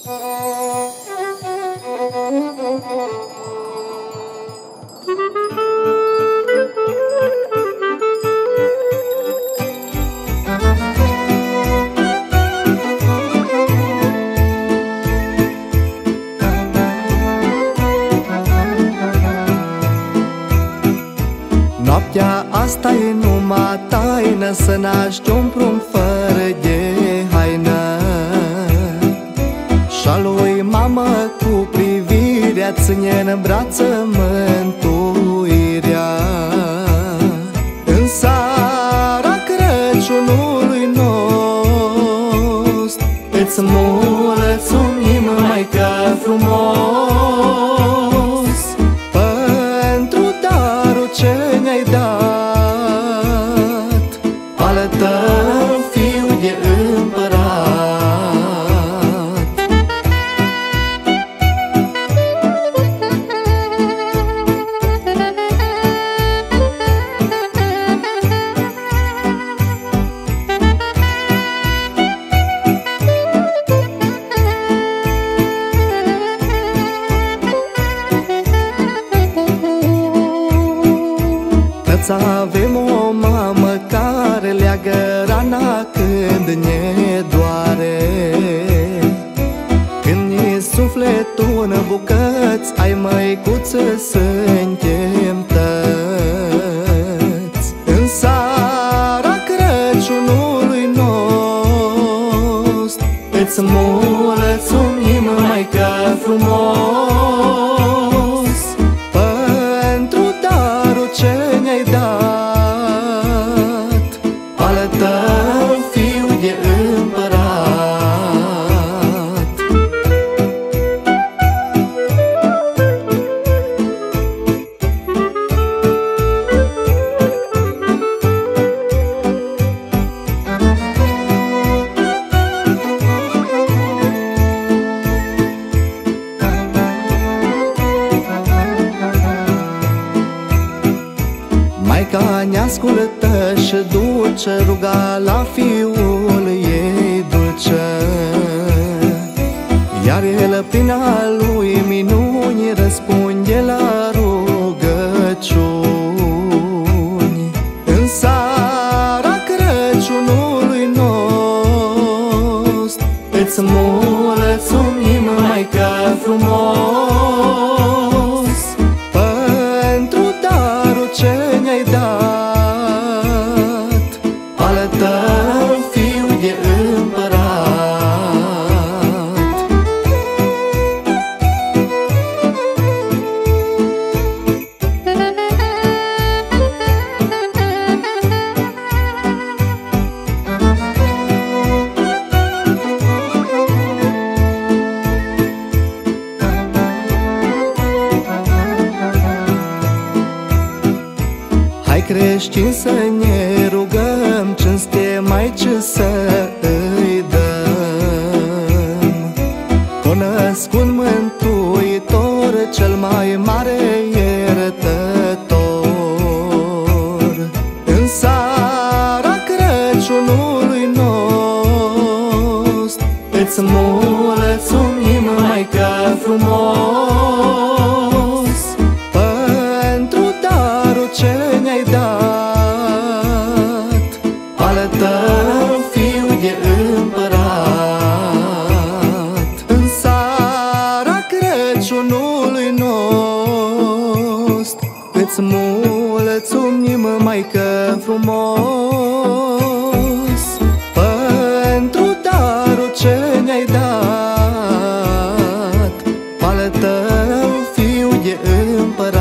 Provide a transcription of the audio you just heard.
Noaptea asta e numai taină, să naști un prunc fără de haină. Și-a lui mamă cu privirea ține în brață mântuirea. În seara Crăciunului nostru îți mulțumim, Maică frumos, pentru darul ce ne-ai dat, al tău fiu de împărat. Să avem o mamă care leagă rana când ne doare, când ne sufletul în bucăți, ai măicuță suntem tăți. În seara Crăciunului nostru îți mulțumim, Maică frumos, pentru darul ce ne-ai dat, al tău fiu de împărat. Maica ne ascultă și duce ruga la fiul ei dulce, iar el prin a lui minuni răspunde la rugăciuni. În seara Crăciunului nostru îți mulțumim, Maică frumos, pentru darul ce ne-ai dat, al tău fiu de împărat. Hai creștini să ne rugăm, cinste Maicii să îi dăm. O născut Mântuitor, cel mai mare iertător. În seara Crăciunului nostru îți mulțumim, Maică frumos, pentru darul ce ne-ai dat, al tău fiu de împărat. În seara Crăciunului nostru îți mulțumim, Maică frumos, pentru darul ce ne-ai dat, al tău fiu de împărat.